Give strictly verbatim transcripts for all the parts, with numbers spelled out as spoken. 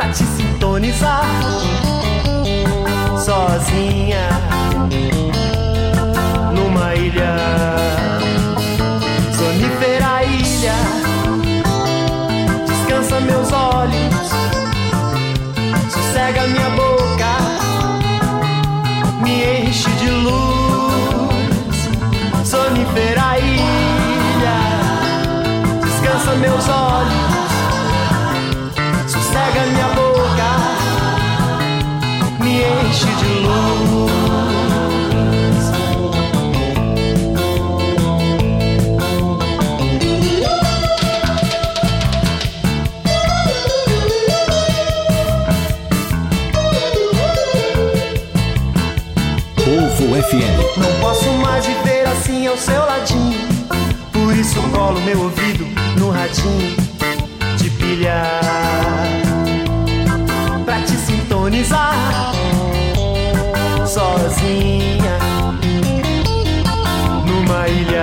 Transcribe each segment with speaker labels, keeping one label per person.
Speaker 1: te sintonizar. Sozinha numa ilha, sonífera ilha, descansa meus olhos, sossega minha boca, me enche de luz. Sonífera ilha, descansa meus olhos, sossega minha boca, me enche de luz.
Speaker 2: Povo F M.
Speaker 1: Não posso mais viver assim ao seu ladinho, por isso eu colo meu ouvido no radinho de pilha pra te sintonizar. Sozinha numa ilha,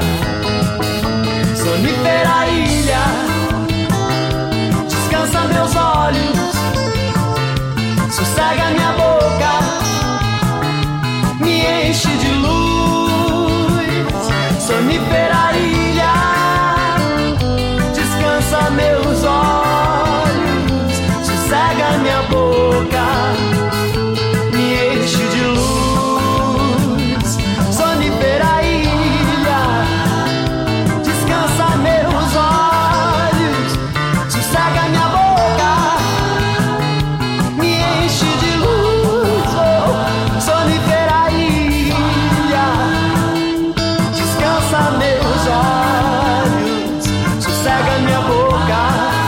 Speaker 1: sonífera ilha, descansa meus olhos, sossega minha boca, me enche de luz. Sonífera ilha, descansa meus olhos, sossega minha boca, me enche de luz. Sonífera ilha, descansa meus olhos, sossega minha boca, me enche de luz. Oh, sonífera ilha, descansa meus olhos, sossega minha boca.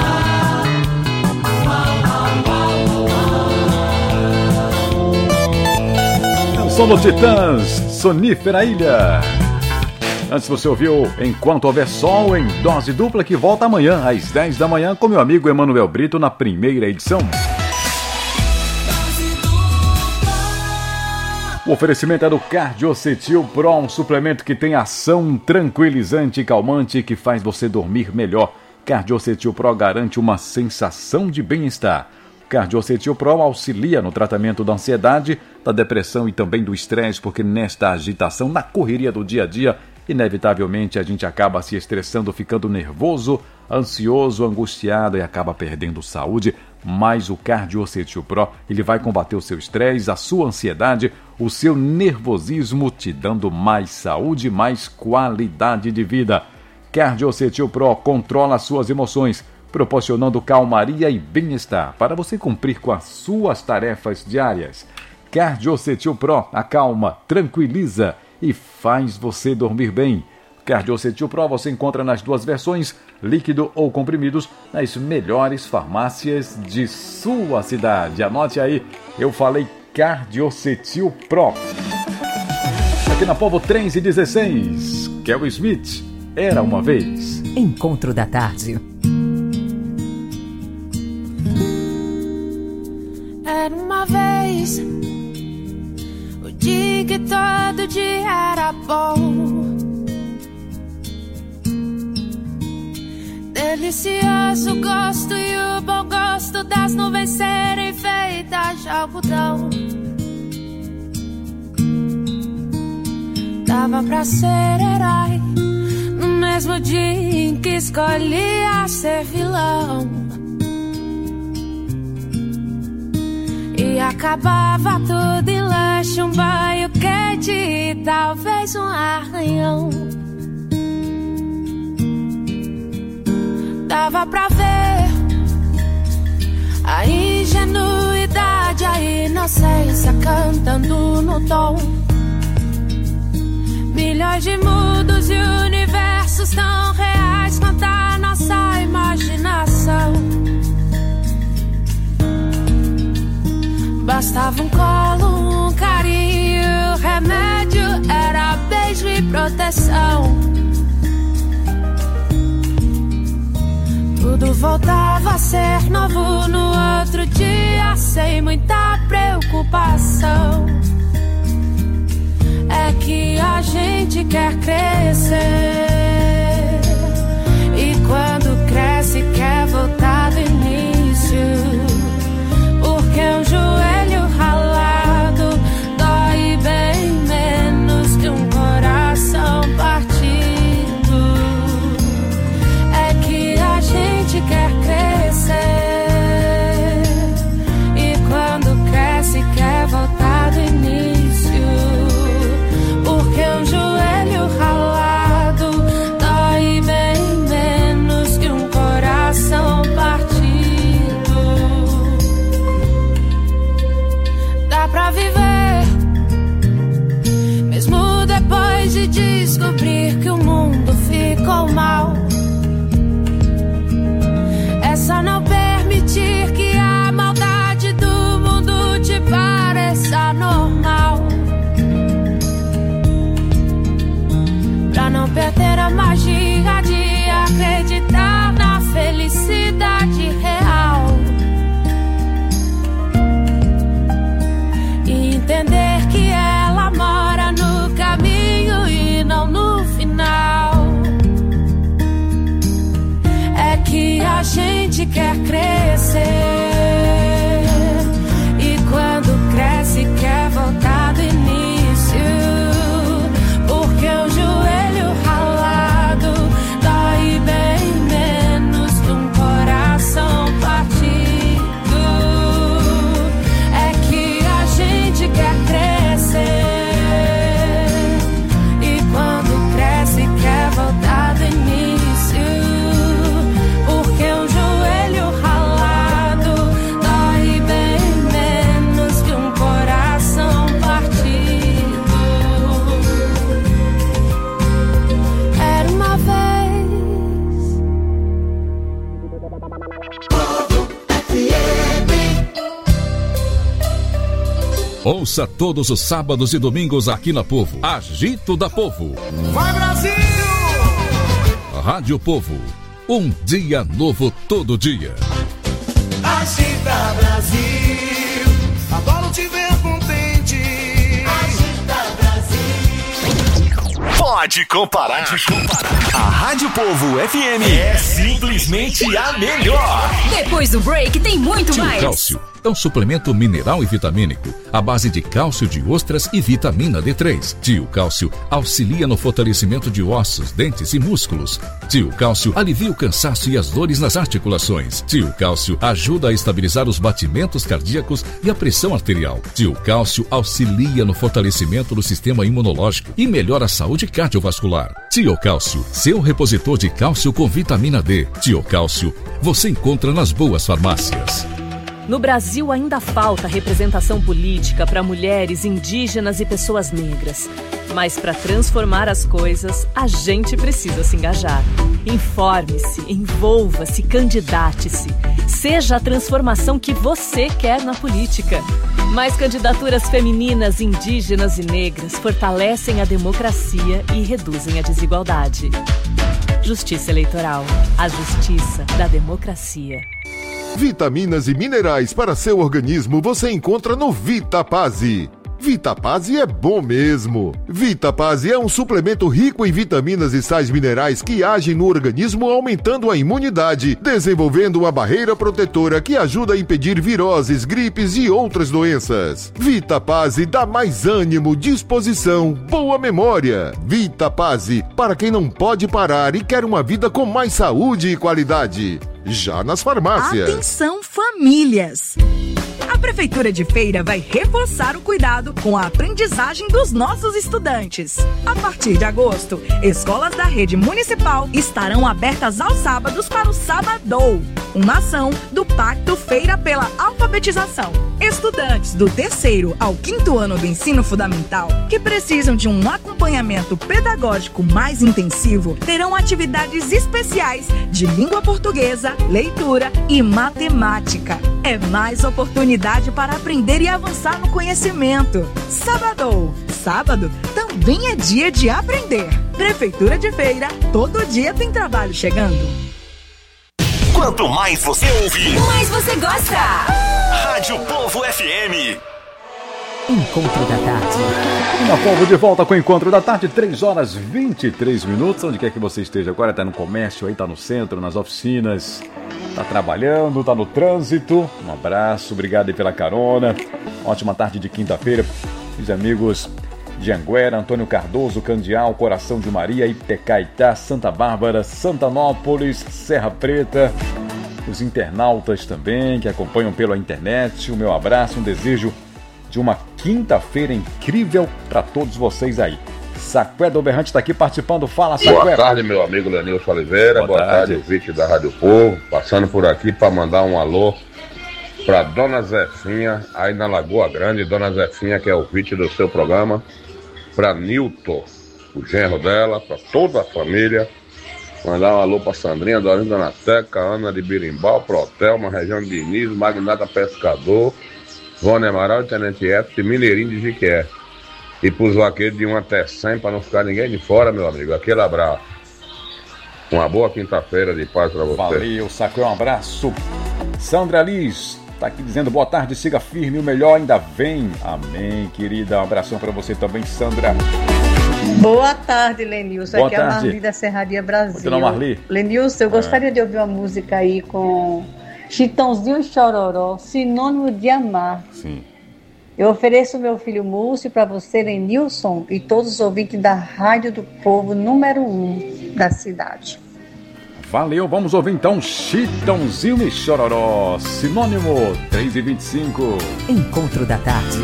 Speaker 3: Som do Titãs, Sonífera Ilha. Antes você ouviu Enquanto Houver Sol, em dose dupla, que volta amanhã às dez da manhã com meu amigo Emanuel Brito na primeira edição. O oferecimento é do Cardiocetil Pro, um suplemento que tem ação tranquilizante e calmante que faz você dormir melhor. Cardiocetil Pro garante uma sensação de bem-estar. Cardiocetil Pro auxilia no tratamento da ansiedade, da depressão e também do estresse, porque nesta agitação, na correria do dia a dia, inevitavelmente a gente acaba se estressando, ficando nervoso, ansioso, angustiado e acaba perdendo saúde. Mas o Cardiocetil Pro, ele vai combater o seu estresse, a sua ansiedade, o seu nervosismo, te dando mais saúde, mais qualidade de vida. Cardiocetil Pro controla as suas emoções, proporcionando calmaria e bem-estar para você cumprir com as suas tarefas diárias. Cardiocetil Pro acalma, tranquiliza e faz você dormir bem. Cardiocetil Pro você encontra nas duas versões, líquido ou comprimidos, nas melhores farmácias de sua cidade. Anote aí, eu falei Cardiocetil Pro. Aqui na Povo três e dezesseis, Kelly Smith, Era Uma Vez.
Speaker 2: Encontro da Tarde.
Speaker 4: Era uma vez o dia que todo dia era bom, delicioso gosto e o bom gosto das nuvens serem feitas de algodão. Dava pra ser herói no mesmo dia em que escolhia ser vilão. E acabava tudo em lanche, um banho quente e talvez um arranhão. Dava pra ver a ingenuidade, a inocência cantando no tom. Milhões de mundos e universos tão reais quanto a nossa imaginação. Bastava um colo, um carinho, remédio era beijo e proteção. Tudo voltava a ser novo no outro dia, sem muita preocupação. É que a gente quer crescer, e quando cresce quer voltar do início.
Speaker 5: Ouça todos os sábados e domingos aqui na Povo. Agito da Povo.
Speaker 1: Vai, Brasil!
Speaker 5: Rádio Povo. Um dia novo todo dia.
Speaker 1: Agita, Brasil. Adoro te ver contente. Agita, Brasil.
Speaker 6: Pode comparar. Pode comparar. A Rádio Povo F M é simplesmente a melhor.
Speaker 7: Depois do break tem muito
Speaker 5: Tio
Speaker 7: mais.
Speaker 5: Cálcio é um suplemento mineral e vitamínico à base de cálcio de ostras e vitamina D três. Tio Cálcio auxilia no fortalecimento de ossos, dentes e músculos. Tio Cálcio alivia o cansaço e as dores nas articulações. Tio Cálcio ajuda a estabilizar os batimentos cardíacos e a pressão arterial. Tio Cálcio auxilia no fortalecimento do sistema imunológico e melhora a saúde cardiovascular. Tio Cálcio, seu repositor de cálcio com vitamina D. Tio Cálcio, você encontra nas boas farmácias.
Speaker 8: No Brasil ainda falta representação política para mulheres, indígenas e pessoas negras. Mas para transformar as coisas, a gente precisa se engajar. Informe-se, envolva-se, candidate-se. Seja a transformação que você quer na política. Mais candidaturas femininas, indígenas e negras fortalecem a democracia e reduzem a desigualdade. Justiça Eleitoral. A justiça da democracia.
Speaker 9: Vitaminas e minerais para seu organismo você encontra no Vitapase. Vitapase é bom mesmo. Vitapase é um suplemento rico em vitaminas e sais minerais que agem no organismo aumentando a imunidade, desenvolvendo uma barreira protetora que ajuda a impedir viroses, gripes e outras doenças. Vitapase dá mais ânimo, disposição, boa memória. Vitapase, para quem não pode parar e quer uma vida com mais saúde e qualidade. Já nas farmácias.
Speaker 10: Atenção, famílias! A Prefeitura de Feira vai reforçar o cuidado com a aprendizagem dos nossos estudantes. A partir de agosto, escolas da rede municipal estarão abertas aos sábados para o Sabadou, uma ação do Pacto Feira pela Alfabetização. Estudantes do terceiro ao quinto ano do ensino fundamental que precisam de um acompanhamento pedagógico mais intensivo terão atividades especiais de língua portuguesa, leitura e matemática. É mais oportunidade para aprender e avançar no conhecimento. Sabadou. Sábado também é dia de aprender. Prefeitura de Feira, todo dia tem trabalho chegando.
Speaker 6: Quanto mais você ouvir,
Speaker 7: mais você gosta.
Speaker 6: Rádio Povo F M.
Speaker 2: Encontro da Tarde.
Speaker 3: Na Povo de volta com o Encontro da Tarde, três horas e vinte e três minutos. Onde quer que você esteja agora, está no comércio, aí está no centro, nas oficinas, está trabalhando, está no trânsito. Um abraço, obrigado aí pela carona. Ótima tarde de quinta-feira. Os amigos de Anguera, Antônio Cardoso, Candial, Coração de Maria, Itecaitá, Santa Bárbara, Santanópolis, Serra Preta. Os internautas também que acompanham pela internet. O meu abraço, um desejo de uma quinta-feira incrível para todos vocês aí. Saqué do Berrante está aqui participando. Fala, Saqué.
Speaker 11: Boa tarde, meu amigo Lenilson Oliveira. Boa, Boa tarde, tarde ouvinte da Rádio Povo. Passando por aqui para mandar um alô para Dona Zefinha, aí na Lagoa Grande. Dona Zefinha, que é ouvinte do seu programa. Para Nilton, o genro dela, para toda a família. Mandar um alô para Sandrinha, Dorinda Dona Teca, Ana de Birimbau, Protelma, região de Diniz, Magnata Pescador, Vônia Amaral e Tenente F, Mineirinho de Jiquié. E pros vaqueiros de um até cem, para não ficar ninguém de fora, meu amigo. Aquele abraço. Uma boa quinta-feira de paz para você.
Speaker 3: Valeu, Saqué, um abraço. Sandra Liz tá aqui dizendo boa tarde, siga firme, o melhor ainda vem. Amém, querida. Um abração para você também, Sandra.
Speaker 12: Boa tarde, Lenilson.
Speaker 3: Boa
Speaker 12: Aqui
Speaker 3: tarde.
Speaker 12: é a Marli da Serraria Brasil.
Speaker 3: Continua, Marli.
Speaker 12: Lenilson, eu gostaria é. de ouvir uma música aí com Chitãozinho e Chororó, Sinônimo de Amar.
Speaker 3: Sim.
Speaker 12: Eu ofereço meu filho Múcio para você, Lenilson, e todos os ouvintes da Rádio do Povo número um da cidade.
Speaker 3: Valeu, vamos ouvir então Chitãozinho e Chororó, Sinônimo, três e vinte e cinco.
Speaker 2: Encontro da Tarde.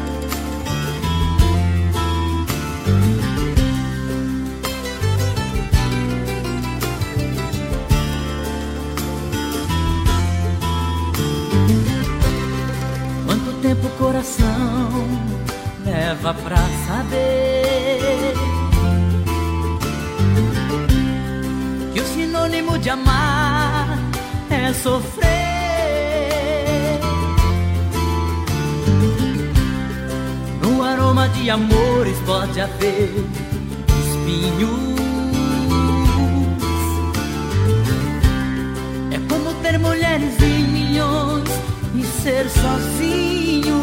Speaker 13: Quanto tempo o coração leva pra saber que o sinônimo de amar é sofrer? de amores pode haver espinhos. É como ter mulheres em milhões e ser sozinho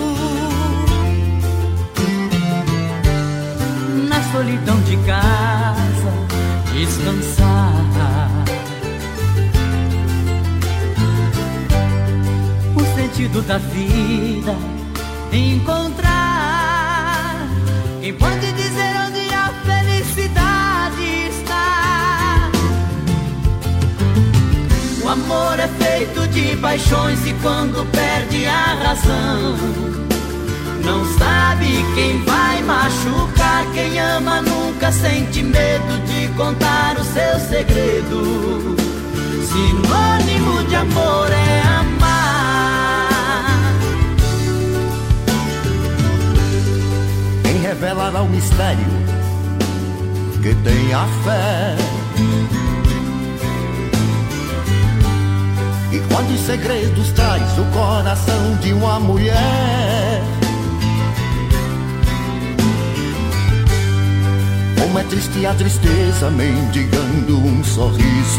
Speaker 13: na solidão de casa, descansar. O sentido da vida encontrar. Quem pode dizer onde a felicidade está? O amor é feito de paixões e quando perde a razão, não sabe quem vai machucar. Quem ama nunca sente medo de contar o seu segredo. Sinônimo de amor é amar.
Speaker 14: Quem revelará o mistério que tem a fé? E quantos segredos traz o coração de uma mulher? Como é triste a tristeza mendigando um sorriso.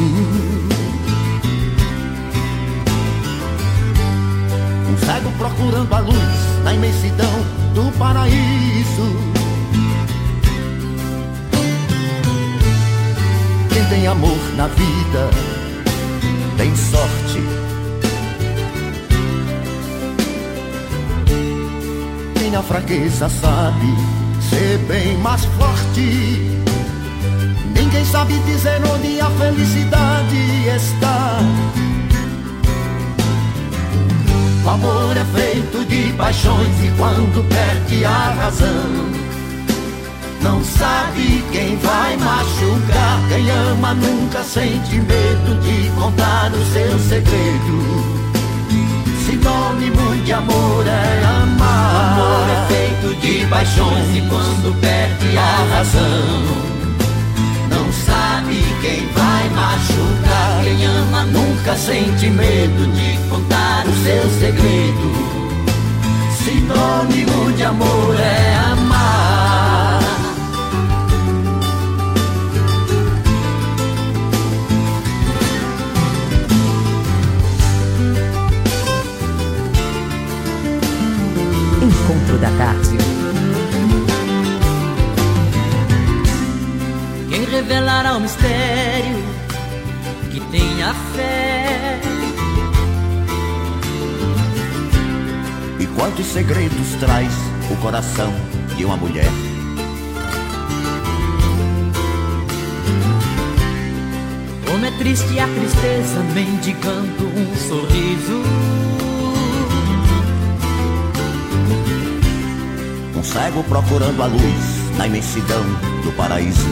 Speaker 14: Um cego procurando a luz na imensidão do paraíso. Quem tem amor na vida tem sorte. Quem na fraqueza sabe ser bem mais forte. Ninguém sabe dizer onde a felicidade está. O amor é feito de paixões e quando perde a razão, não sabe quem vai machucar. Quem ama nunca sente medo de contar o seu segredo. Sinônimo de amor é amar. O amor é feito de paixões e quando perde a razão, não sabe quem vai machucar. Quem ama nunca sente medo de contar o seu segredo. Sinônimo de amor é amar.
Speaker 2: Encontro da Tarde.
Speaker 13: Quem revelará o mistério que tem a fé?
Speaker 14: E quantos segredos traz o coração de uma mulher?
Speaker 13: Como é triste a tristeza mendigando um sorriso.
Speaker 14: Um cego procurando a luz na imensidão do paraíso.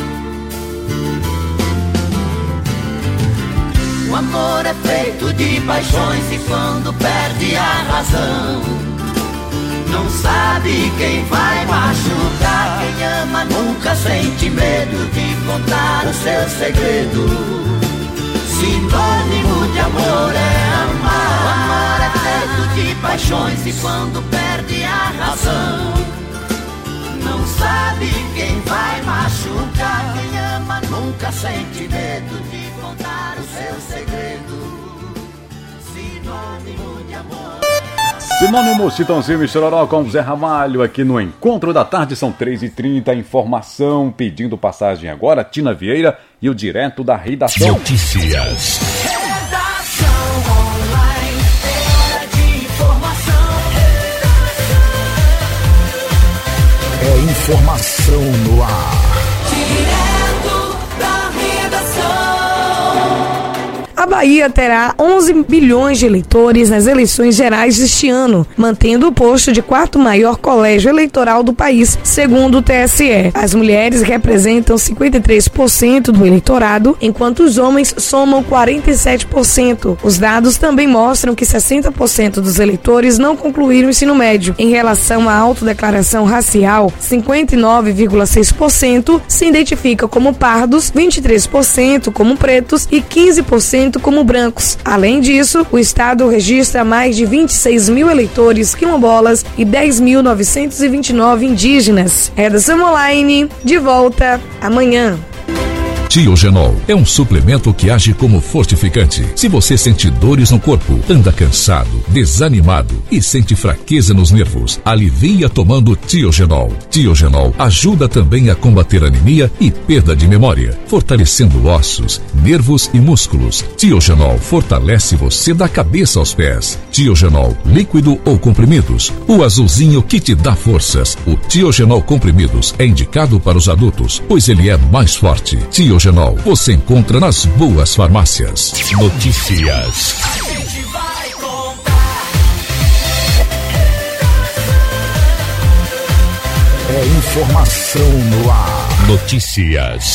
Speaker 13: O amor é feito de paixões e quando perde a razão, não sabe quem vai machucar. Quem ama nunca sente medo de contar o seu segredo. Sinônimo de amor é amar. O amor é feito de paixões e quando perde a razão, não sabe quem vai machucar. Quem ama nunca sente medo de contar o seu segredo. Sinônimo de amor.
Speaker 3: Sinônimo Chitãozinho e Chororó com Zé Ramalho aqui no Encontro da Tarde. São três e trinta. Informação pedindo passagem agora, Tina Vieira e o direto da redação.
Speaker 6: Notícias.
Speaker 2: É informação no ar.
Speaker 4: Direto da redação.
Speaker 10: A Bahia terá onze bilhões de eleitores nas eleições gerais deste ano, mantendo o posto de quarto maior colégio eleitoral do país, segundo o T S E. As mulheres representam cinquenta e três por cento do eleitorado, enquanto os homens somam quarenta e sete por cento. Os dados também mostram que sessenta por cento dos eleitores não concluíram o ensino médio. Em relação à autodeclaração racial, cinquenta e nove vírgula seis por cento se identifica como pardos, vinte e três por cento como pretos e quinze por cento como brancos. Além disso, o estado registra mais de vinte e seis mil eleitores quilombolas e dez mil novecentos e vinte e nove indígenas. Redação online, de volta amanhã.
Speaker 5: Tiogenol é um suplemento que age como fortificante. Se você sente dores no corpo, anda cansado, desanimado e sente fraqueza nos nervos, alivia tomando Tiogenol. Tiogenol ajuda também a combater anemia e perda de memória, fortalecendo ossos, nervos e músculos. Tiogenol fortalece você da cabeça aos pés. Tiogenol, líquido ou comprimidos, o azulzinho que te dá forças. O Tiogenol comprimidos é indicado para os adultos, pois ele é mais forte. Tiogenol você encontra nas boas farmácias. Notícias.
Speaker 2: É informação no ar.
Speaker 5: Notícias.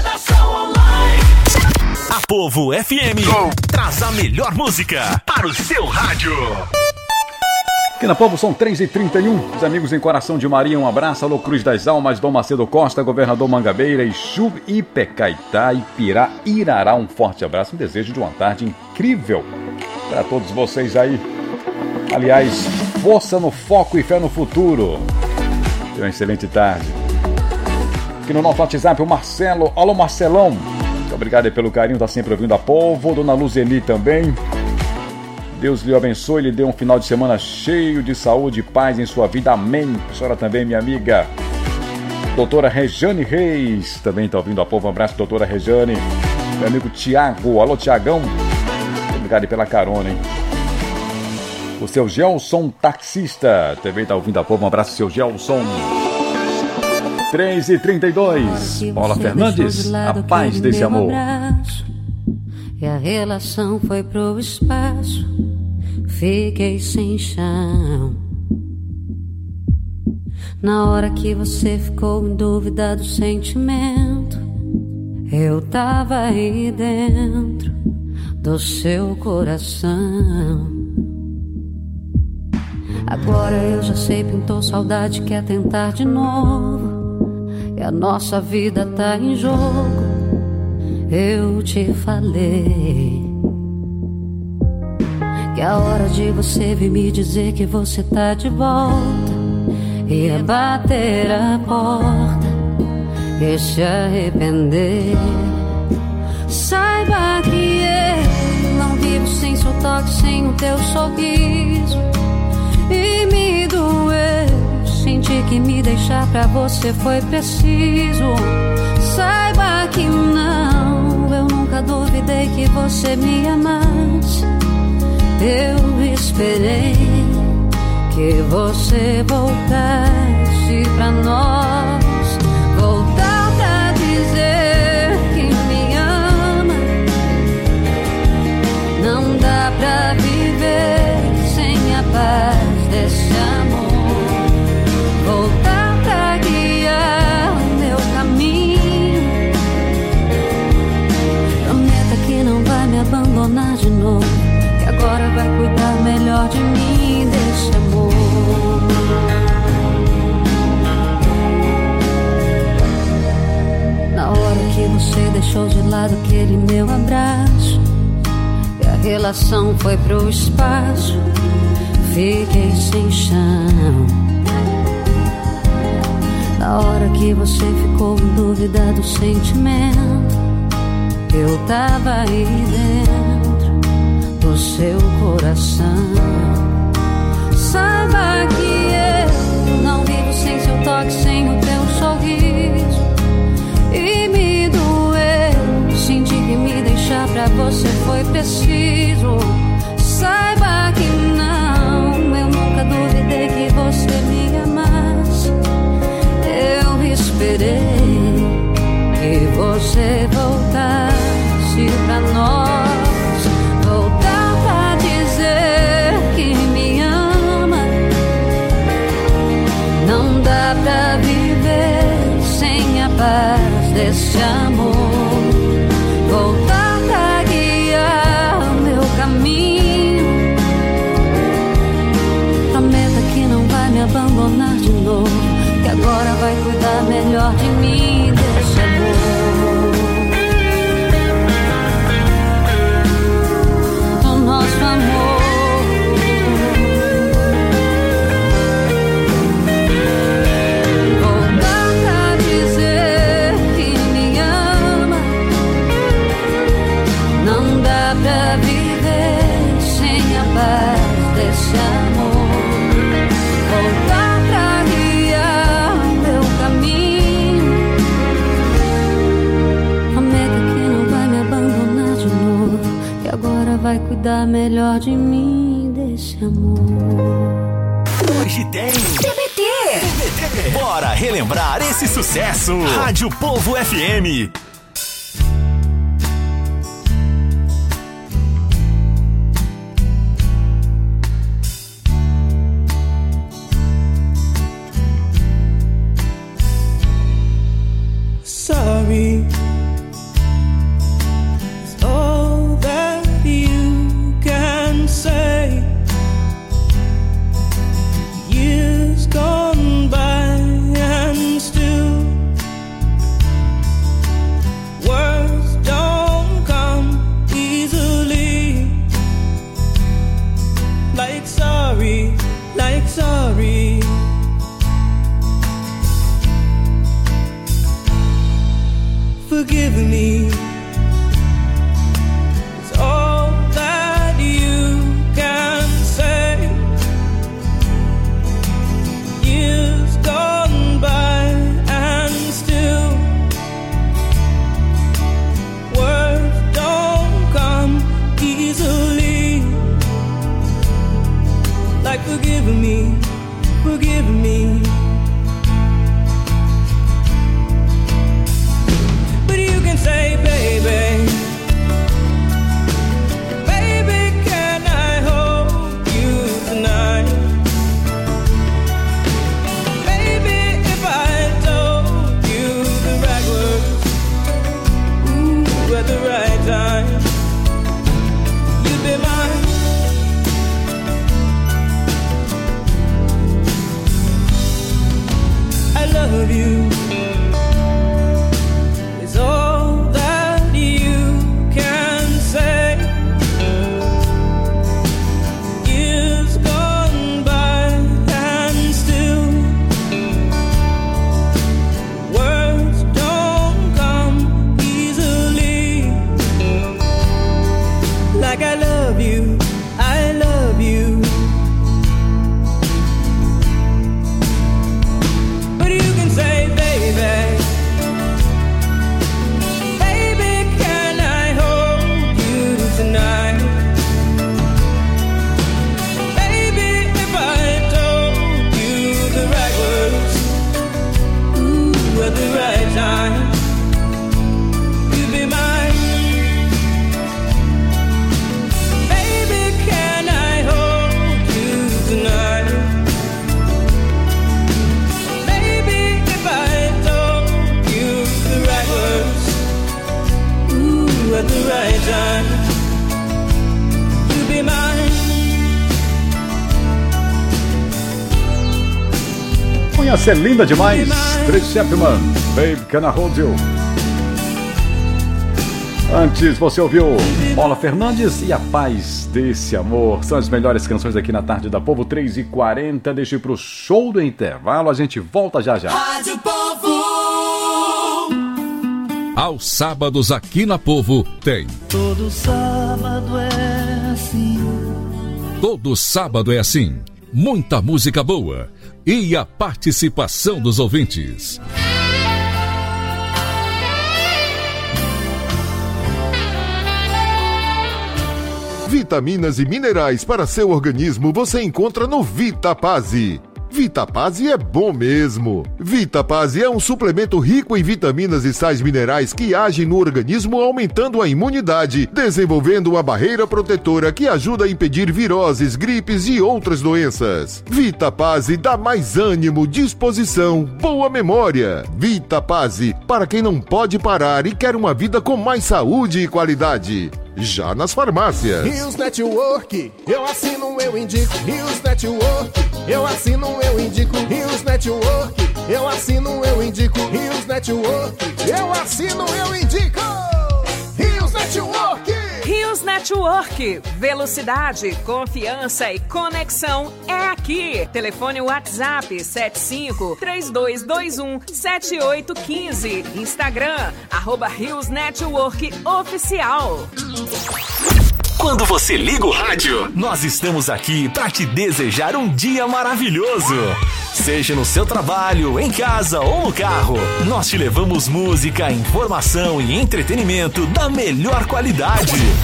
Speaker 6: A Povo F M traz a melhor música para o seu rádio.
Speaker 3: Aqui na Povo são três e trinta e um. Os amigos em Coração de Maria, um abraço. Alô, Cruz das Almas, Dom Macedo Costa, Governador Mangabeira, Ixu, Ipecaitá, Ipirá, Irará. Um forte abraço, um desejo de uma tarde incrível para todos vocês aí. Aliás, força no foco e fé no futuro. Tenha uma excelente tarde. Aqui no nosso WhatsApp, o Marcelo. Alô, Marcelão. Muito obrigado aí pelo carinho, tá sempre ouvindo a Povo. Dona Luzeli também. Deus lhe abençoe, lhe dê um final de semana cheio de saúde e paz em sua vida. Amém. A senhora também, minha amiga. Doutora Rejane Reis, também está ouvindo a Povo. Um abraço, doutora Rejane. Meu amigo Tiago. Alô, Tiagão. Obrigado pela carona, hein? O seu Gelson Taxista também está ouvindo a Povo. Um abraço, seu Gelson. três e trinta e dois. Paula Fernandes, a paz desse amor.
Speaker 15: E a relação foi pro espaço, fiquei sem chão. Na hora que você ficou em dúvida do sentimento, eu tava aí dentro do seu coração. Agora eu já sei, pintou saudade, quer tentar de novo, e a nossa vida tá em jogo. Eu te falei que a hora de você vir me dizer que você tá de volta ia bater a porta e se arrepender. Saiba que eu não vivo sem seu toque, sem o teu sorriso, e me doeu sentir que me deixar pra você foi preciso. Saiba que não, eu nunca duvidei que você me amasse. Eu esperei que você voltasse pra nós, voltar pra dizer que me ama. Não dá pra viver sem a paz desse amor. Voltar pra guiar o meu caminho. Prometa que não vai me abandonar de novo, que agora vai cuidar melhor de mim, desse amor. Na hora que você deixou de lado aquele meu abraço, e a relação foi pro espaço, fiquei sem chão. Na hora que você ficou em dúvida do sentimento, eu tava aí dentro do seu coração. Saiba que eu não vivo sem seu toque, sem o teu sorriso, e me doeu sentir que me deixar pra você foi preciso. Saiba que não, eu nunca duvidei que você me amasse. Eu esperei que você voltasse pra nós, voltar pra dizer que me ama. Não dá pra viver sem a paz desse amor. Voltar pra guiar o meu caminho. Prometa que não vai me abandonar de novo, que agora vai cuidar melhor de mim, desse amor. dar melhor de mim, desse amor.
Speaker 6: Hoje tem T B T. T B T. Bora relembrar esse sucesso. Rádio Povo F M.
Speaker 16: Sorry, it's all that you can say. Years gone by and still words don't come easily. Like sorry, like sorry. Forgive me, it's all that you can say. Years gone by and still words don't come easily. Like forgive me, forgive me. Say, baby, baby, can I hold you tonight? Baby, if I told you the right words, ooh, at the right time, you'd be mine. I love you. It's all
Speaker 3: Essa é linda demais. Tracy Chapman, Baby Can I Hold You. Antes você ouviu Paula Fernandes e A Paz Desse Amor. São as melhores canções aqui na Tarde da Povo. Três e quarenta. Deixa eu ir pro show do intervalo. A gente volta já já.
Speaker 14: Rádio Povo.
Speaker 5: Aos sábados aqui na Povo tem.
Speaker 14: Todo sábado é assim.
Speaker 5: Todo sábado é assim. Muita música boa. E a participação dos ouvintes.
Speaker 9: Vitaminas e minerais para seu organismo você encontra no Vitapase. Vitapase é bom mesmo. Vitapase é um suplemento rico em vitaminas e sais minerais que agem no organismo aumentando a imunidade, desenvolvendo uma barreira protetora que ajuda a impedir viroses, gripes e outras doenças. Vitapase dá mais ânimo, disposição, boa memória. Vitapase, para quem não pode parar e quer uma vida com mais saúde e qualidade. Já nas farmácias.
Speaker 17: Rios Network, eu assino, eu indico. Rios Network, eu assino, eu indico. Rios Network, eu assino, eu indico. Rios Network, eu assino, eu indico. Rios Network.
Speaker 18: Rios Network, velocidade, confiança e conexão é aqui. Telefone WhatsApp sete cinco, três dois dois um, sete oito um cinco. Instagram, arroba Rios Network Oficial.
Speaker 6: Quando você liga o rádio, nós estamos aqui para te desejar um dia maravilhoso. Seja no seu trabalho, em casa ou no carro, nós te levamos música, informação e entretenimento da melhor qualidade.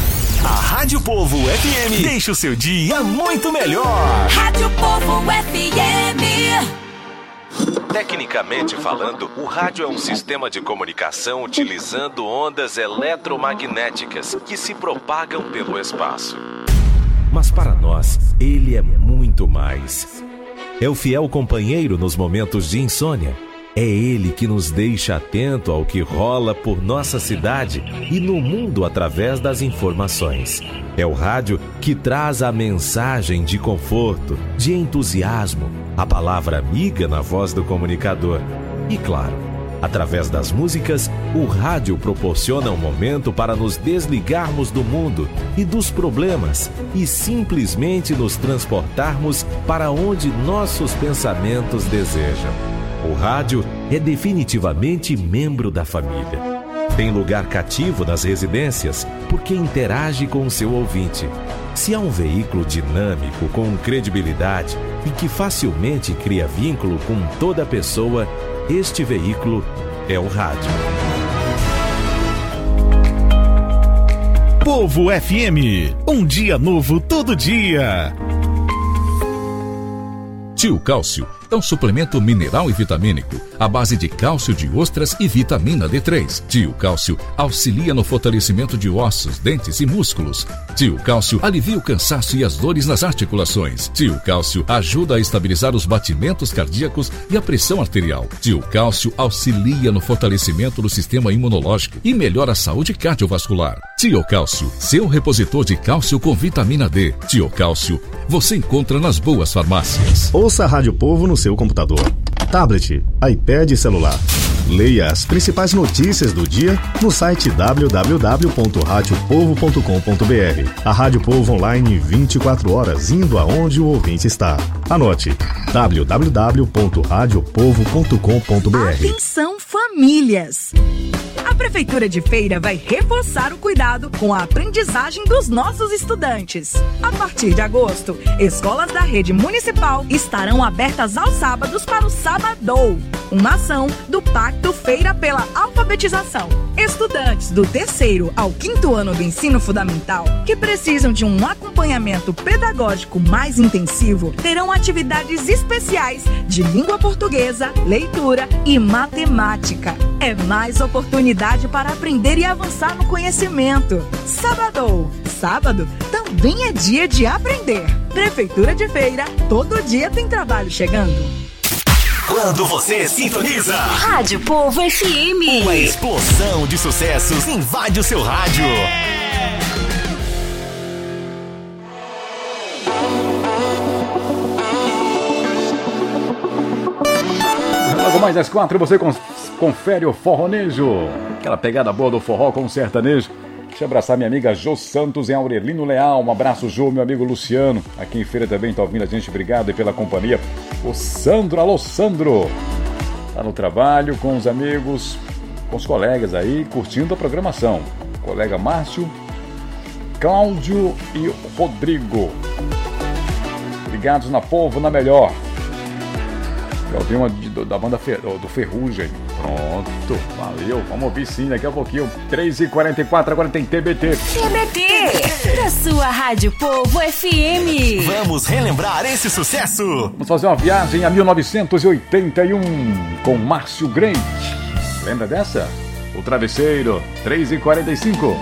Speaker 6: A Rádio Povo F M deixa o seu dia muito melhor.
Speaker 7: Rádio Povo F M.
Speaker 19: Tecnicamente falando, o rádio é um sistema de comunicação utilizando ondas eletromagnéticas que se propagam pelo espaço.
Speaker 20: Mas para nós, ele é muito mais. É o fiel companheiro nos momentos de insônia. É ele que nos deixa atento ao que rola por nossa cidade e no mundo através das informações. É o rádio que traz a mensagem de conforto, de entusiasmo, a palavra amiga na voz do comunicador. E claro, através das músicas, o rádio proporciona um momento para nos desligarmos do mundo e dos problemas e simplesmente nos transportarmos para onde nossos pensamentos desejam. O rádio é definitivamente membro da família. Tem lugar cativo nas residências porque interage com o seu ouvinte. Se há um veículo dinâmico, com credibilidade e que facilmente cria vínculo com toda pessoa, este veículo é o rádio.
Speaker 21: Povo F M, um dia novo todo dia.
Speaker 5: Tio Cálcio é um suplemento mineral e vitamínico à base de cálcio de ostras e vitamina D três. Tio Cálcio auxilia no fortalecimento de ossos, dentes e músculos. Tio Cálcio alivia o cansaço e as dores nas articulações. Tio Cálcio ajuda a estabilizar os batimentos cardíacos e a pressão arterial. Tio Cálcio auxilia no fortalecimento do sistema imunológico e melhora a saúde cardiovascular. Tio Cálcio, seu repositor de cálcio com vitamina D. Tio Cálcio, você encontra nas boas farmácias.
Speaker 21: Ouça a Rádio Povo no seu computador, tablet, iPad e celular. Leia as principais notícias do dia no site w w w ponto rádio povo ponto com ponto b r. A Rádio Povo online vinte e quatro horas, indo aonde o ouvinte está. Anote: w w w ponto rádio povo ponto com ponto b r.
Speaker 10: Atenção, famílias! A Prefeitura de Feira vai reforçar o cuidado com a aprendizagem dos nossos estudantes. A partir de agosto, escolas da rede municipal estarão abertas aos sábados para o Sabadou, uma ação do Pacto Feira pela Alfabetização. Estudantes do terceiro ao quinto ano do ensino fundamental que precisam de um acompanhamento pedagógico mais intensivo terão atividades especiais de língua portuguesa, leitura e matemática. É mais oportunidade para aprender e avançar no conhecimento. Sabadou. Sábado também é dia de aprender. Prefeitura de Feira, todo dia tem trabalho chegando.
Speaker 6: Quando você sintoniza
Speaker 7: Rádio Povo F M,
Speaker 6: uma explosão de sucessos invade o seu rádio.
Speaker 3: Logo mais às quatro você confere o forronejo, aquela pegada boa do forró com o sertanejo. Deixa eu abraçar minha amiga Jô Santos em Aurelino Leal. Um abraço, Jô, meu amigo Luciano. Aqui em Feira também tá ouvindo a gente. Obrigado aí pela companhia. O Sandro, alô Sandro. Tá no trabalho com os amigos, com os colegas aí, curtindo a programação. O colega Márcio, Cláudio e Rodrigo. Ligados na Povo, na melhor. Eu ouvi uma de, da banda Fer, do Ferrugem. Pronto, valeu. Vamos ouvir sim daqui a pouquinho. três e quarenta e quatro, agora tem T B T.
Speaker 7: T B T, da sua Rádio Povo F M.
Speaker 6: Vamos relembrar esse sucesso.
Speaker 3: Vamos fazer uma viagem a mil novecentos e oitenta e um com Márcio Grant. Lembra dessa? O Travesseiro, três e quarenta e cinco.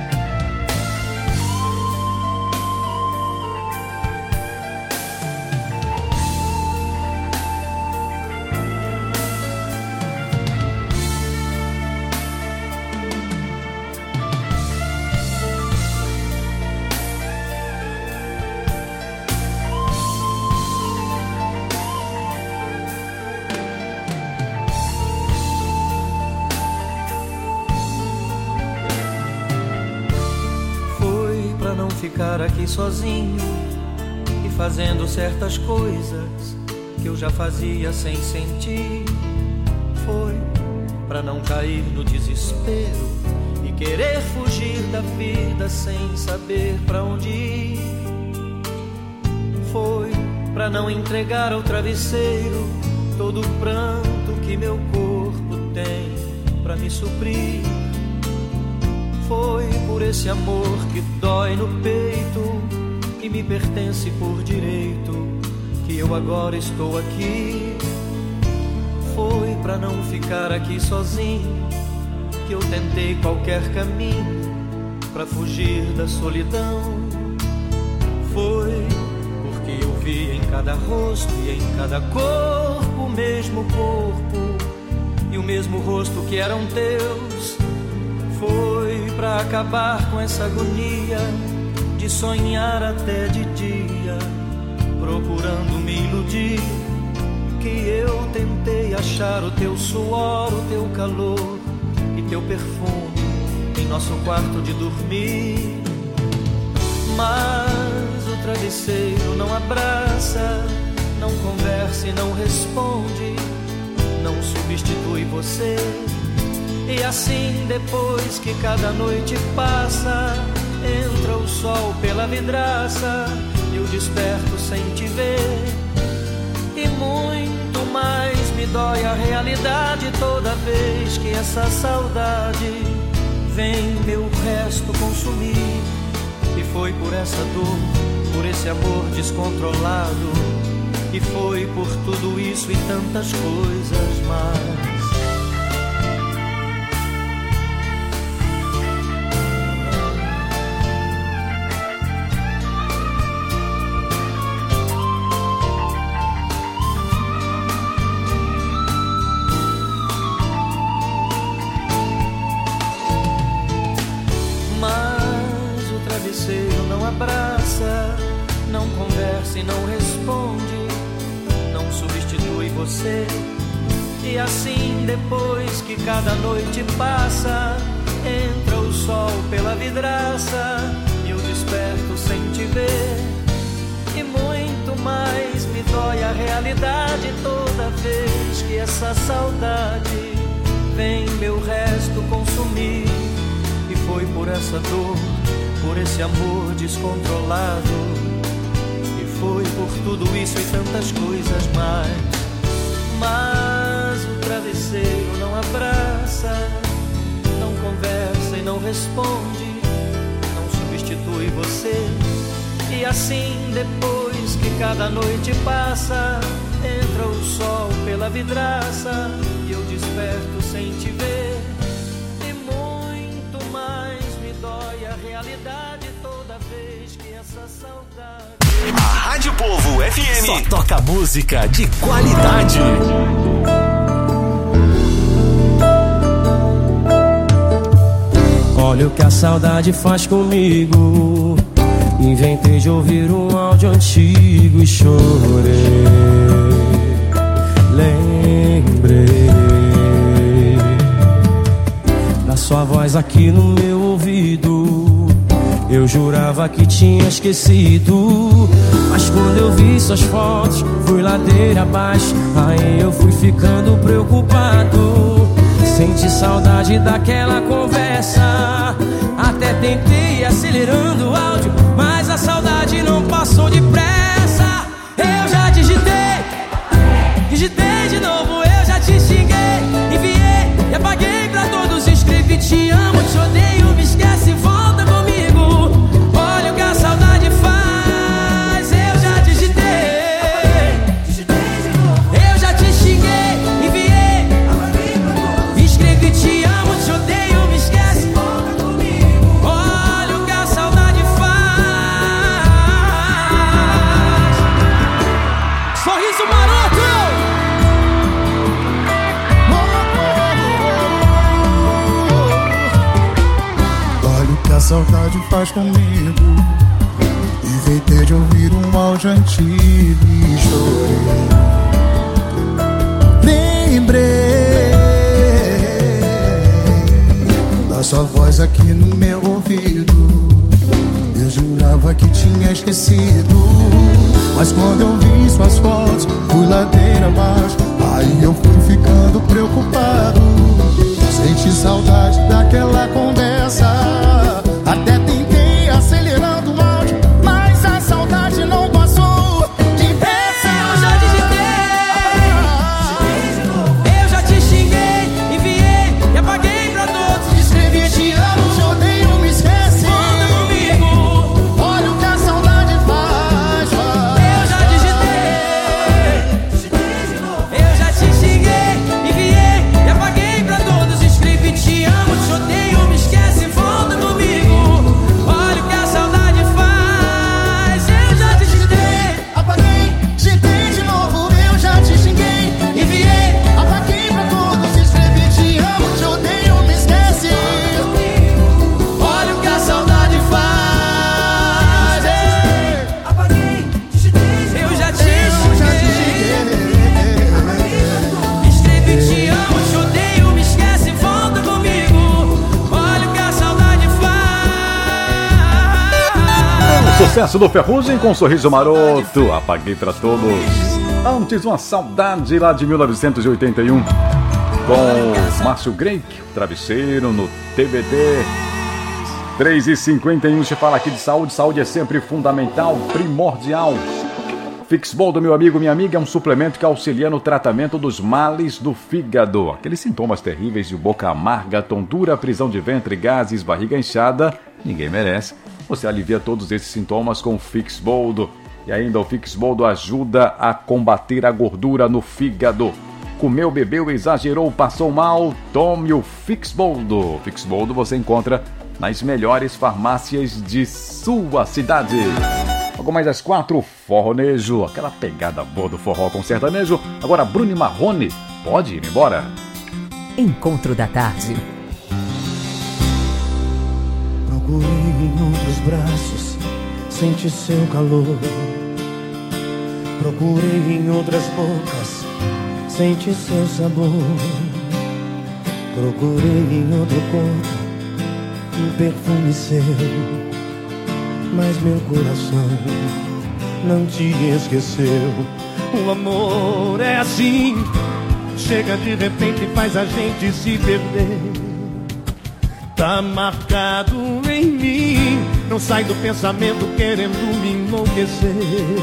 Speaker 22: Aqui sozinho e fazendo certas coisas que eu já fazia sem sentir. Foi pra não cair no desespero e querer fugir da vida sem saber pra onde ir. Foi pra não entregar ao travesseiro todo o pranto que meu corpo tem pra me suprir. Foi por esse amor que dói no peito e me pertence por direito que eu agora estou aqui. Foi pra não ficar aqui sozinho que eu tentei qualquer caminho pra fugir da solidão. Foi porque eu vi em cada rosto e em cada corpo o mesmo corpo e o mesmo rosto que eram teus. Foi pra acabar com essa agonia de sonhar até de dia, procurando me iludir, que eu tentei achar o teu suor, o teu calor e teu perfume em nosso quarto de dormir. Mas o travesseiro não abraça, não conversa e não responde, não substitui você. E assim depois que cada noite passa, entra o sol pela vidraça, eu desperto sem te ver. E muito mais me dói a realidade toda vez que essa saudade vem meu resto consumir. E foi por essa dor, por esse amor descontrolado, e foi por tudo isso e tantas coisas mais. Abraça, não conversa e não responde, não substitui você. E assim depois que cada noite passa, entra o sol pela vidraça e eu desperto sem te ver. E muito mais me dói a realidade toda vez que essa saudade vem meu resto consumir. E foi por essa dor, por esse amor descontrolado, e foi por tudo isso e tantas coisas mais. Mas o travesseiro não abraça, não conversa e não responde, não substitui você. E assim depois que cada noite passa, entra o sol pela vidraça e eu desperto sem te ver. Realidade toda vez que essa saudade.
Speaker 6: A Rádio Povo F M só toca música de qualidade.
Speaker 1: Olha o que a saudade faz comigo. Inventei de ouvir um áudio antigo e chorei. Lembrei da sua voz aqui no meu ouvido. Eu jurava que tinha esquecido, mas quando eu vi suas fotos, fui ladeira abaixo. Aí eu fui ficando preocupado. Senti saudade daquela conversa. Até tentei ir acelerando o áudio, mas a saudade não passou depressa. Eu já digitei, digitei de novo, eu já te xinguei, enviei e apaguei pra todos. Escrevi te amo, te odeio, me esquece, volta comigo. Olha o que a saudade faz. Eu já digitei, eu já te xinguei, enviei, escrevi te amo, te odeio, me esquece, volta comigo. Olha o que a saudade faz. Sorriso maroto.
Speaker 8: A saudade faz comigo. Inventei de ouvir um áudio antigo e chorei. Lembrei da sua voz aqui no meu ouvido. Eu jurava que tinha esquecido, mas quando eu vi suas fotos, fui ladeira abaixo. Aí eu fui ficando preocupado. Senti saudade daquela conversa. Até tentei acelerando o áudio, mas a saudade não passou depressa.
Speaker 1: Eu já digitei, eu já te xinguei, enviei e apaguei pra todos.
Speaker 8: Escrevi te amo, te odeio,
Speaker 3: Sucesso do Ferrugem com um Sorriso Maroto. Apaguei pra todos. Antes, uma saudade lá de mil novecentos e oitenta e um com Márcio Greik, Travesseiro no T B T. três e cinquenta e um, deixa eu falar aqui de saúde. Saúde é sempre fundamental, primordial. Fixbol do meu amigo, minha amiga, é um suplemento que auxilia no tratamento dos males do fígado. Aqueles sintomas terríveis de boca amarga, tontura, prisão de ventre, gases, barriga inchada, ninguém merece. Você alivia todos esses sintomas com o Fixboldo. E ainda o Fixboldo ajuda a combater a gordura no fígado. Comeu, bebeu, exagerou, passou mal, tome o Fixboldo. Fixboldo você encontra nas melhores farmácias de sua cidade. Logo mais às quatro, forronejo, aquela pegada boa do forró com sertanejo. Agora Bruno e Marrone, pode ir embora.
Speaker 11: Encontro da tarde.
Speaker 12: Procurei em outros braços, senti seu calor. Procurei em outras bocas, senti seu sabor. Procurei em outro corpo, um perfume seu. Mas meu coração não te esqueceu. O amor é assim, chega de repente e faz a gente se perder. Tá marcado em mim, não sai do pensamento querendo me enlouquecer.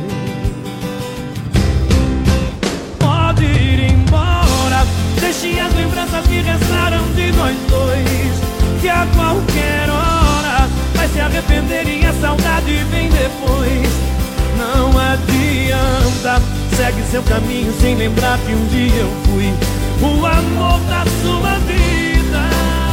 Speaker 12: Pode ir embora, deixe as lembranças que restaram de nós dois, que a qualquer hora vai se arrepender e a saudade vem depois. Não adianta, segue seu caminho sem lembrar que um dia eu fui o amor da sua vida.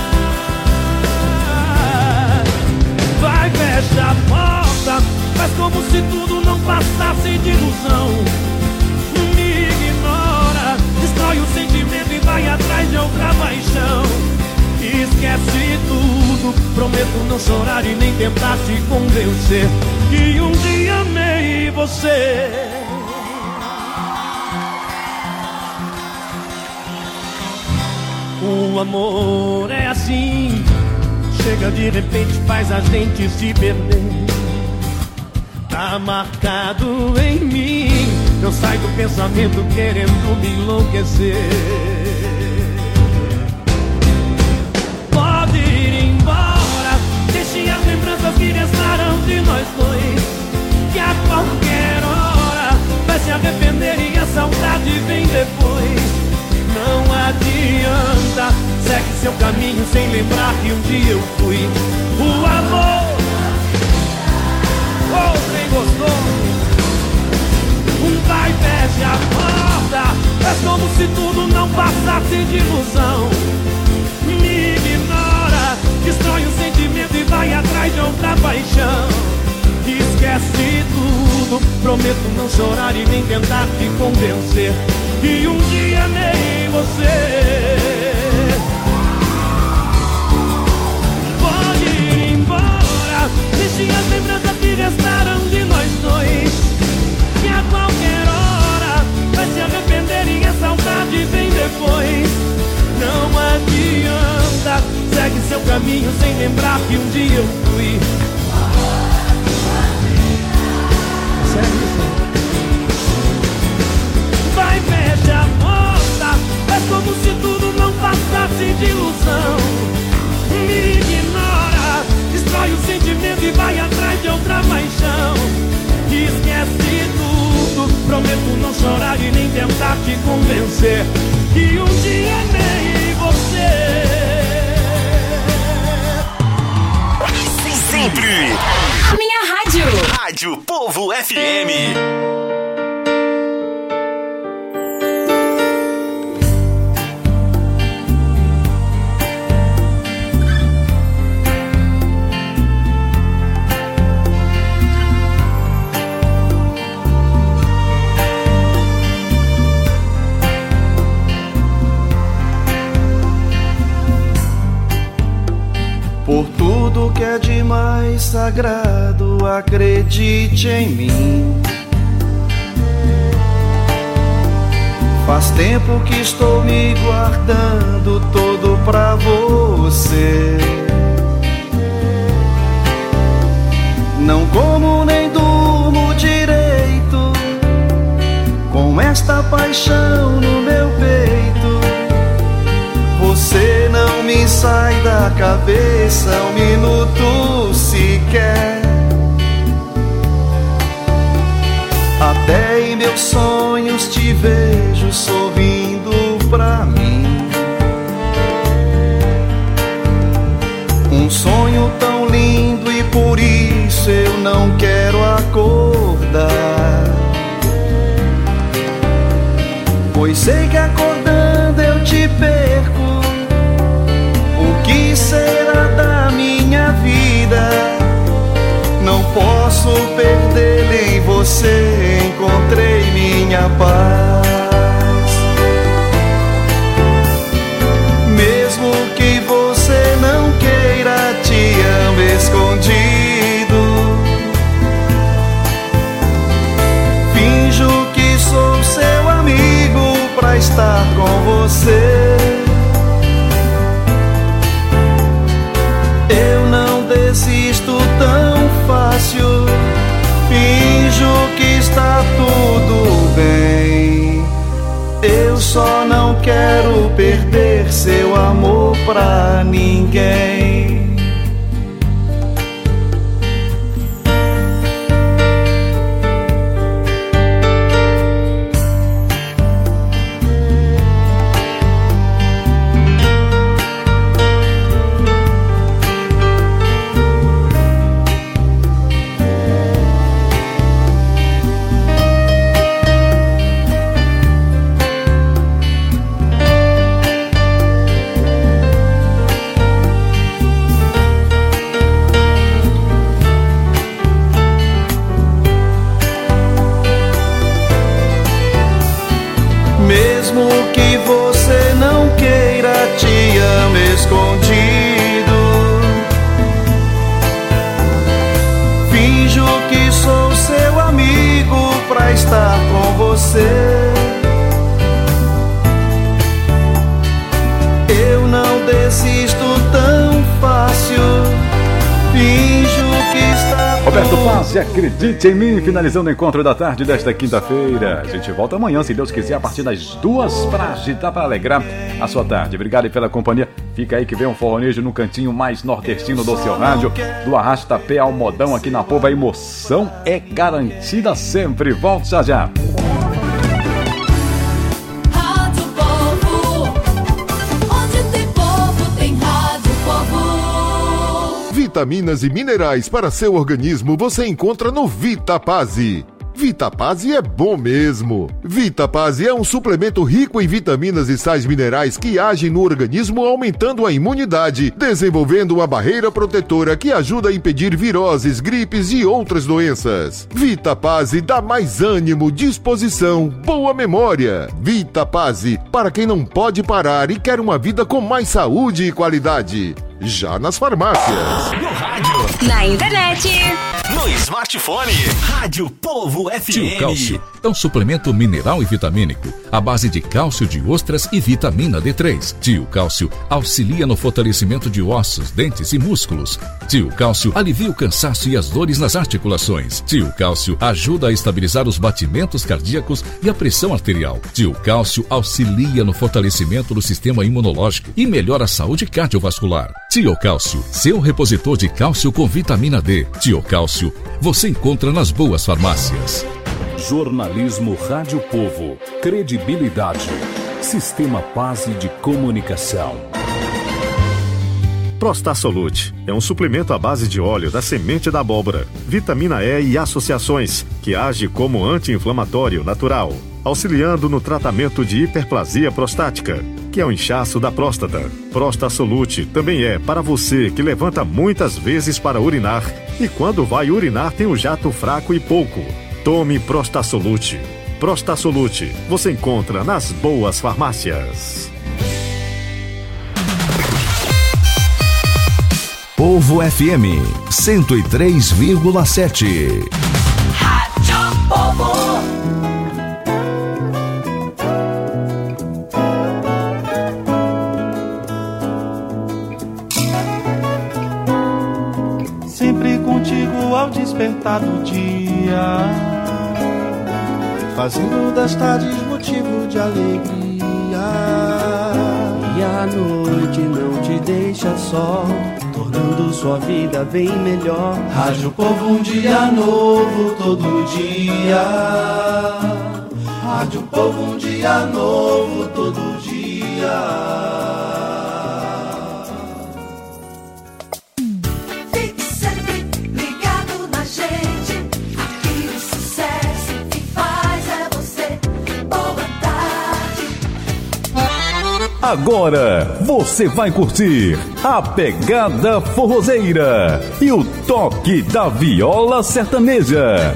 Speaker 12: Vai, fecha a porta, faz como se tudo não passasse de ilusão. Me ignora, destrói o sentimento e vai atrás de outra paixão. Esquece tudo, prometo não chorar e nem tentar te convencer que um dia amei você. O amor é assim, chega de repente, faz a gente se perder. Tá marcado em mim, eu saio do pensamento querendo me enlouquecer. As lembranças que restaram de nós dois, que a qualquer hora vai se arrepender e a saudade vem depois. Não adianta, segue seu caminho sem lembrar que um dia eu fui o amor. Oh, quem gostou? Vai, feche a porta, faz como se tudo não passasse de ilusão. Me ignora, destrói o sentimento e vai atrás de outra paixão. Esquece tudo, prometo não chorar e nem tentar te convencer que um dia amei você. Pode ir embora, deixe as lembranças que restaram de nós dois, que a qualquer hora vai se arrepender e a saudade vem depois. Não adianta, segue seu caminho sem lembrar que um dia eu fui. Vai, fecha a porta, faz como se tudo não passasse de ilusão. Me ignora, destrói o sentimento e vai atrás de outra paixão. Esquece tudo, prometo não chorar e nem tentar te convencer que um dia amei você.
Speaker 6: Sempre
Speaker 7: a minha rádio.
Speaker 6: Rádio Povo F M.
Speaker 23: Por tudo que é de mais sagrado, acredite em mim. Faz tempo que estou me guardando todo pra você. Não como com esta paixão no meu peito. Você não me sai da cabeça um minuto sequer. Até em meus sonhos te vejo sorrindo pra mim. Um sonho tão lindo e por isso eu não quero acordar. Pois sei que acordando eu te perco. O que será da minha vida? Não posso perdê-la em você. Encontrei minha paz. Mesmo que você não queira, te amo escondido. Finjo que sou seu amigo pra estar com você. Eu não desisto tão fácil. Finjo que está tudo bem. Eu só não quero perder seu amor pra ninguém. Eu não desisto tão fácil. Finjo que está.
Speaker 3: Roberto Paz, acredite em mim, finalizando o encontro da tarde desta quinta-feira. A gente volta amanhã, se Deus quiser, a partir das duas para agitar, para alegrar a sua tarde. Obrigado aí pela companhia. Fica aí que vem um forronejo no cantinho mais nordestino do seu rádio. Do arrasta-pé ao modão aqui na Povo, a emoção é garantida sempre. Volte já já.
Speaker 14: Rádio Povo, onde tem povo, tem Rádio Povo.
Speaker 9: Vitaminas e minerais para seu organismo você encontra no Vitapase. Vitapase é bom mesmo. Vitapase é um suplemento rico em vitaminas e sais minerais que agem no organismo aumentando a imunidade, desenvolvendo uma barreira protetora que ajuda a impedir viroses, gripes e outras doenças. Vitapase dá mais ânimo, disposição, boa memória. Vitapase, para quem não pode parar e quer uma vida com mais saúde e qualidade. Já nas farmácias.
Speaker 6: No rádio.
Speaker 7: Na internet.
Speaker 6: No smartphone. Rádio Povo F M.
Speaker 5: Tio Cálcio é um suplemento mineral e vitamínico à base de cálcio de ostras e vitamina D três. Tio Cálcio auxilia no fortalecimento de ossos, dentes e músculos. Tio Cálcio alivia o cansaço e as dores nas articulações. Tio Cálcio ajuda a estabilizar os batimentos cardíacos e a pressão arterial. Tio Cálcio auxilia no fortalecimento do sistema imunológico e melhora a saúde cardiovascular. Tio Cálcio, seu repositor de cálcio com vitamina D. Tio Cálcio, você encontra nas boas farmácias.
Speaker 2: Jornalismo Rádio Povo, credibilidade, Sistema Paz de Comunicação.
Speaker 21: Prostasolute é um suplemento à base de óleo da semente da abóbora, vitamina E e associações, que age como anti-inflamatório natural, auxiliando no tratamento de hiperplasia prostática, que é o inchaço da próstata. Prostasolute também é para você que levanta muitas vezes para urinar e quando vai urinar tem o jato fraco e pouco. Tome Prostasolute. Prostasolute você encontra nas boas farmácias.
Speaker 4: Povo F M cento e três vírgula sete.
Speaker 14: Rádio Povo.
Speaker 23: Sempre contigo ao despertar do dia, fazendo das tardes motivo de alegria. E a noite não te deixa só, tornando sua vida bem melhor. Rádio Povo, um dia novo todo dia. Rádio Povo, um dia novo todo dia.
Speaker 2: Agora você vai curtir a pegada forrozeira e o toque da viola sertaneja.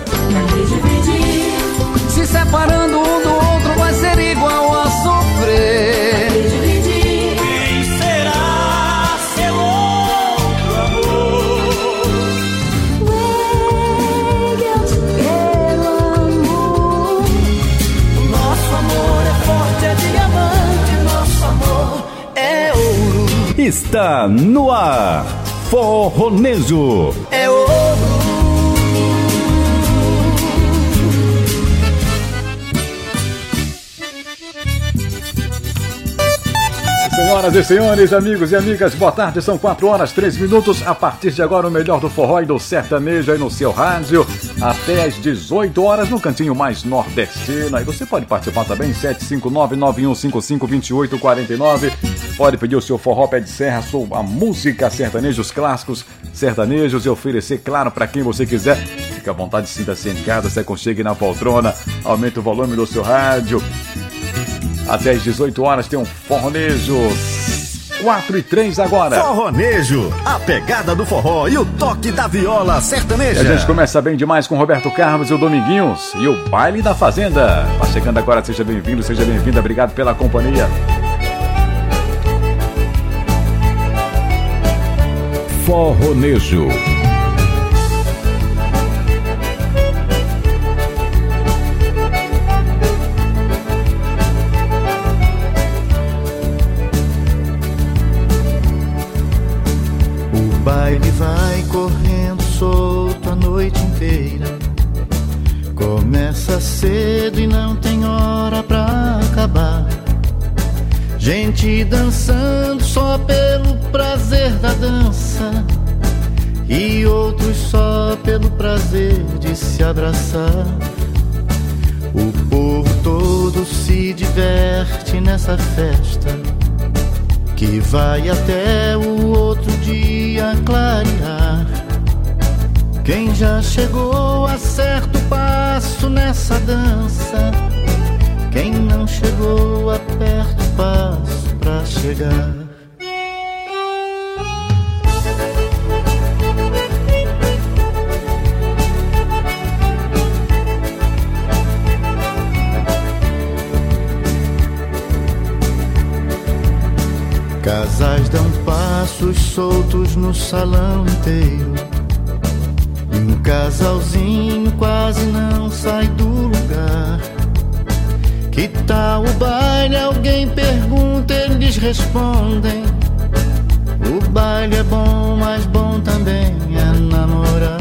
Speaker 13: Se separando um do outro vai ser igual a sofrer.
Speaker 14: Quem será seu outro amor?
Speaker 13: Quero amor. Nosso amor é forte, é diamante. Nosso amor é ouro.
Speaker 2: Está no ar, Forronejo.
Speaker 13: É ouro.
Speaker 3: Senhoras e senhores, amigos e amigas, boa tarde, são quatro horas, três minutos. A partir de agora, o melhor do forró e do sertanejo aí no seu rádio, até às dezoito horas, no cantinho mais nordestino. Aí você pode participar também, sete cinco nove, nove um cinco cinco, dois oito quatro nove. Pode pedir o seu forró pé de serra, a música sertaneja, os clássicos sertanejos, e oferecer, claro, para quem você quiser. Fique à vontade, sinta-se em casa, se aconchegue na poltrona, aumente o volume do seu rádio. Até às dezoito horas tem um forronejo. quatro e três agora.
Speaker 21: Forronejo, a pegada do forró e o toque da viola sertaneja.
Speaker 3: A gente começa bem demais com Roberto Carlos e o Dominguinhos e o Baile da Fazenda. Tá chegando agora, seja bem-vindo, seja bem-vinda. Obrigado pela companhia.
Speaker 2: Forronejo.
Speaker 23: O baile vai correndo solto a noite inteira. Começa cedo e não tem hora pra acabar. Gente dançando só pelo prazer da dança, e outros só pelo prazer de se abraçar. O povo todo se diverte nessa festa, que vai até o outro dia clarear. Quem já chegou acerta o passo nessa dança, quem não chegou aperta o passo pra chegar. Casais dão passos soltos no salão inteiro, e um casalzinho quase não sai do lugar. Que tal o baile? Alguém pergunta, eles respondem: o baile é bom, mas bom também é namorar.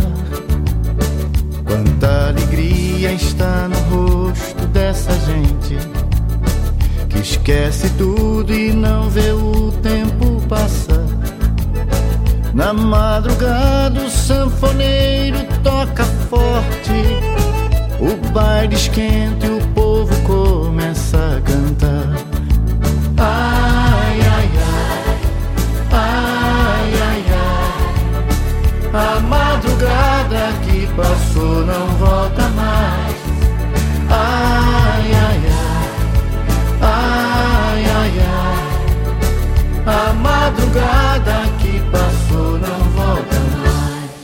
Speaker 23: Quanta alegria está no rosto dessa gente, que esquece tudo e não vê o tempo passar. Na madrugada o sanfoneiro toca forte, o baile esquenta e o povo começa a cantar. Ai, ai, ai, ai, ai, ai, a madrugada que passou não volta mais. Ai, ai, ai, ai, ai, ai, a madrugada que passou não volta mais.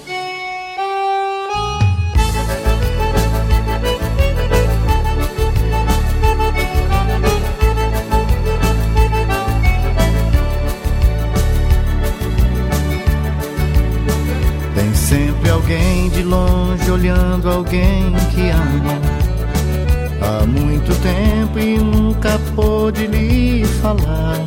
Speaker 23: Tem sempre alguém de longe olhando alguém que ama há muito tempo e nunca pôde lhe falar.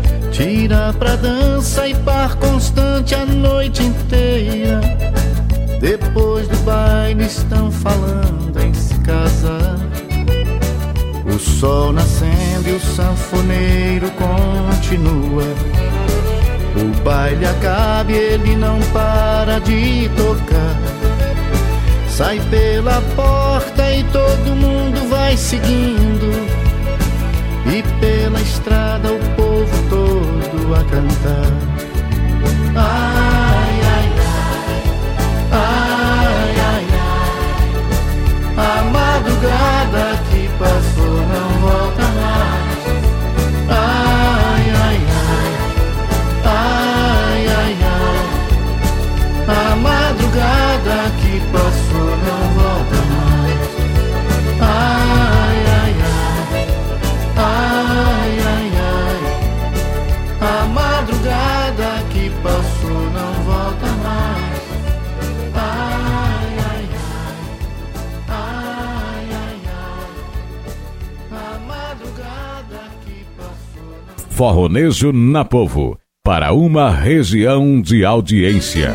Speaker 23: Tira pra dança e par constante a noite inteira, Depois do baile estão falando em se casar. O sol nascendo e o sanfoneiro continua. O baile acaba e ele não para de tocar. Sai pela porta e todo mundo vai seguindo. E pela estrada o povo todo a cantar. Ai, ai, ai, ai, ai, ai. A madrugada que passou não volta mais. Ai, ai, ai, ai, ai, ai. A madrugada que passou não volta mais. Ai, ai, ai, ai, ai, ai. A madrugada que passou não volta mais. Ai, ai, ai, ai, ai, ai. A madrugada que passou não...
Speaker 2: Forronejo na Povo, para uma região de audiência.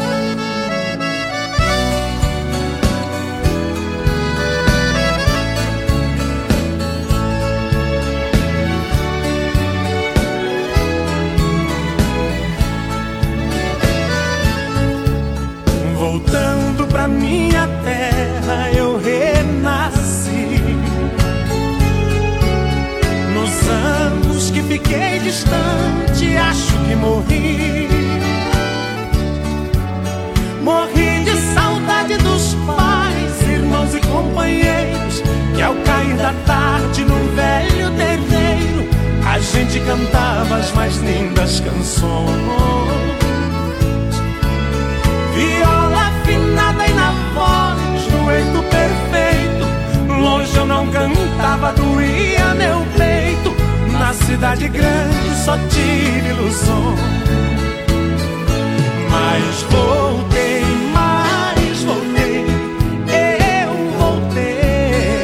Speaker 1: Voltando pra minha terra eu renasci. Nos anos que fiquei distante acho que morri. Morri de saudade dos pais, irmãos e companheiros, que ao cair da tarde num velho terreiro a gente cantava as mais lindas canções. Viola afinada e na voz, dueto perfeito. Longe eu não cantava, doía meu peito. Na cidade grande só tive ilusões. Mas voltei, mas voltei, eu voltei.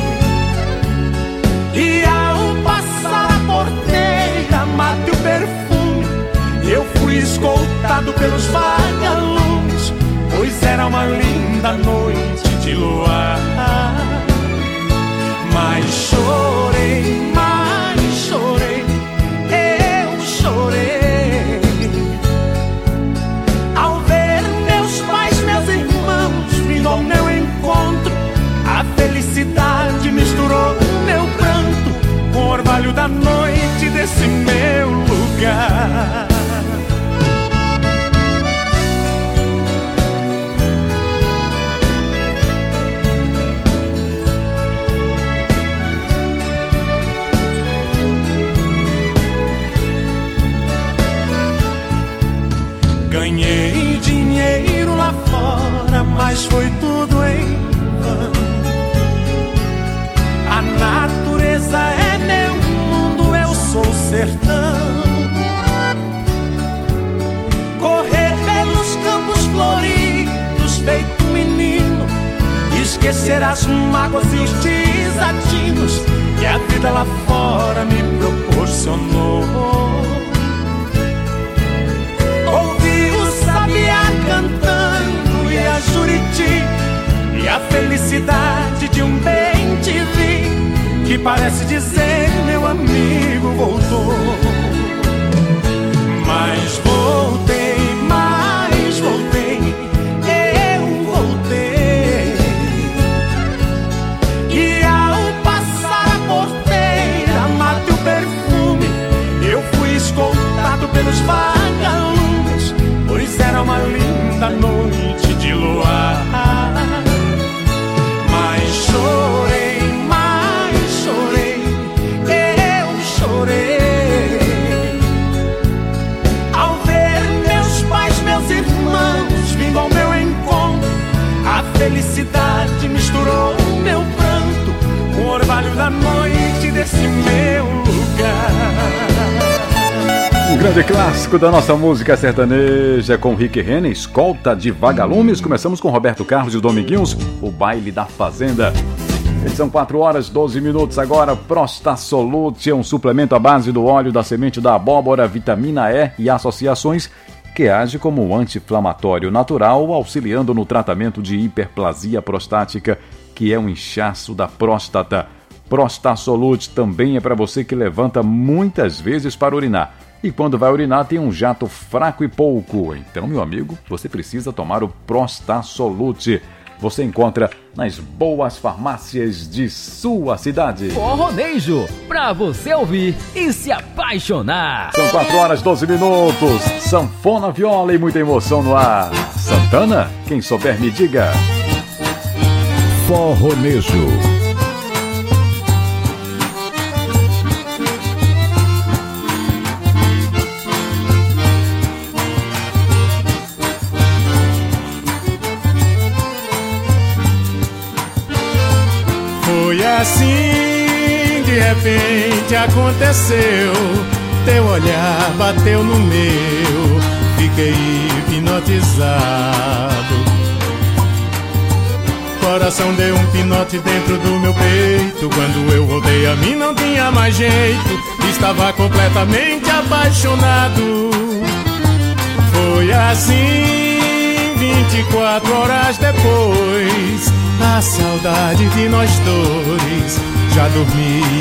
Speaker 1: E ao passar a porteira, matei o perfume. Eu fui escoltado pelos vagalumes, pois era uma linda noite de luar. Mas chorei, mas chorei, eu chorei ao ver meus pais, meus irmãos vindo ao meu encontro. A felicidade misturou meu pranto com o orvalho da noite desse meu lugar. Ganhei dinheiro lá fora, mas foi tudo em vão. A natureza é meu mundo, eu sou o sertão. Correr pelos campos floridos, feito menino, esquecer as mágoas e os desatinos que a vida lá fora me proporcionou. Cantando e a Juriti e a felicidade de um bem te vi, que parece dizer meu amigo voltou. Mas voltei, mas voltei, eu voltei. E ao passar a porteira, matei o perfume. Eu fui escoltado pelos vagalumes, pois era uma linda noite de luar. Mas chorei, mas chorei, eu chorei ao ver meus pais, meus irmãos vindo ao meu encontro. A felicidade misturou meu pranto com o orvalho da noite desse meu lugar.
Speaker 3: Um grande clássico da nossa música sertaneja com Rick Renner, Escolta de Vagalumes. Começamos com Roberto Carlos e os Dominguinhos, o Baile da Fazenda. São quatro horas e doze minutos agora. Prostasolute é um suplemento à base do óleo da semente da abóbora, vitamina E e associações que age como um anti-inflamatório natural, auxiliando no tratamento de hiperplasia prostática, que é um inchaço da próstata. Prostasolute também é para você que levanta muitas vezes para urinar. E quando vai urinar tem um jato fraco e pouco. Então, meu amigo, você precisa tomar o Prostasolute. Você encontra nas boas farmácias de sua cidade.
Speaker 15: Forronejo, pra você ouvir e se apaixonar.
Speaker 3: São quatro horas e doze minutos. Sanfona, viola e muita emoção no ar. Santana, quem souber me diga.
Speaker 2: Forronejo.
Speaker 16: Foi assim, de repente aconteceu. Teu olhar bateu no meu, fiquei hipnotizado. Coração deu um pinote dentro do meu peito. Quando eu voltei a mim não tinha mais jeito, estava completamente apaixonado. Foi assim, vinte e quatro horas depois, a saudade de nós dois já dormia.